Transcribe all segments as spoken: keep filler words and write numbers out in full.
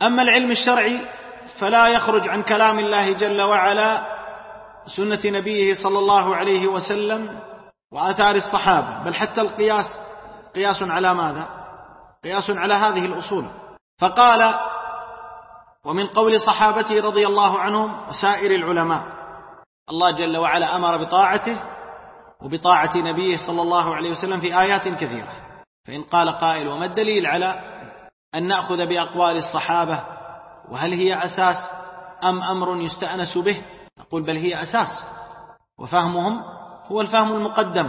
أما العلم الشرعي فلا يخرج عن كلام الله جل وعلا، سنة نبيه صلى الله عليه وسلم، وآثار الصحابة، بل حتى القياس قياس على ماذا؟ قياس على هذه الأصول. فقال: ومن قول صحابته رضي الله عنهم وسائر العلماء. الله جل وعلا أمر بطاعته وبطاعة نبيه صلى الله عليه وسلم في آيات كثيرة. فإن قال قائل: وما الدليل على أن نأخذ بأقوال الصحابة؟ وهل هي أساس أم أمر يستأنس به؟ نقول: بل هي أساس، وفهمهم هو الفهم المقدم،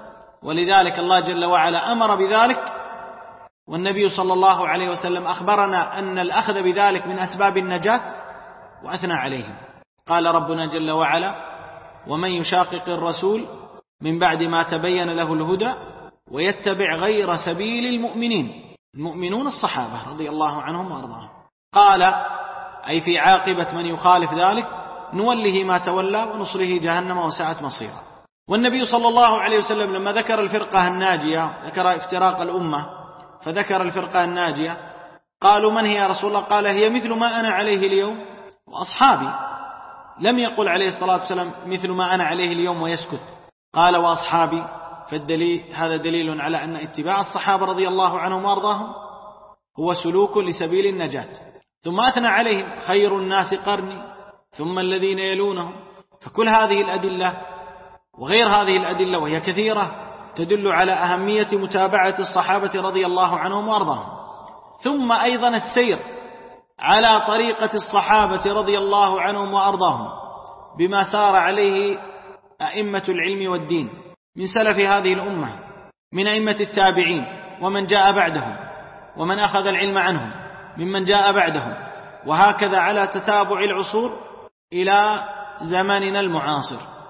ولذلك الله جل وعلا أمر بذلك، والنبي صلى الله عليه وسلم أخبرنا أن الأخذ بذلك من أسباب النجاة وأثنى عليهم. قال ربنا جل وعلا: ومن يشاقق الرسول من بعد ما تبين له الهدى ويتبع غير سبيل المؤمنين، المؤمنون الصحابة رضي الله عنهم وأرضاهم. قال: أي في عاقبة من يخالف ذلك نوله ما تولى ونصره جهنم وساءت مصيرا. والنبي صلى الله عليه وسلم لما ذكر الفرقة الناجية، ذكر افتراق الأمة، فذكر الفرقة الناجية، قالوا: من هي يا رسول الله؟ قال: هي مثل ما أنا عليه اليوم وأصحابي. لم يقل عليه الصلاة والسلام مثل ما أنا عليه اليوم ويسكت، قال: وأصحابي. فالدليل هذا دليل على أن اتباع الصحابة رضي الله عنهم وأرضاهم هو سلوك لسبيل النجاة. ثم أثنى عليهم: خير الناس قرني ثم الذين يلونهم. فكل هذه الأدلة وغير هذه الأدلة وهي كثيرة تدل على أهمية متابعة الصحابة رضي الله عنهم وأرضاهم. ثم أيضا السير على طريقة الصحابة رضي الله عنهم وأرضاهم بما سار عليه أئمة العلم والدين من سلف هذه الأمة، من أئمة التابعين ومن جاء بعدهم ومن أخذ العلم عنهم ممن جاء بعدهم، وهكذا على تتابع العصور إلى زماننا المعاصر.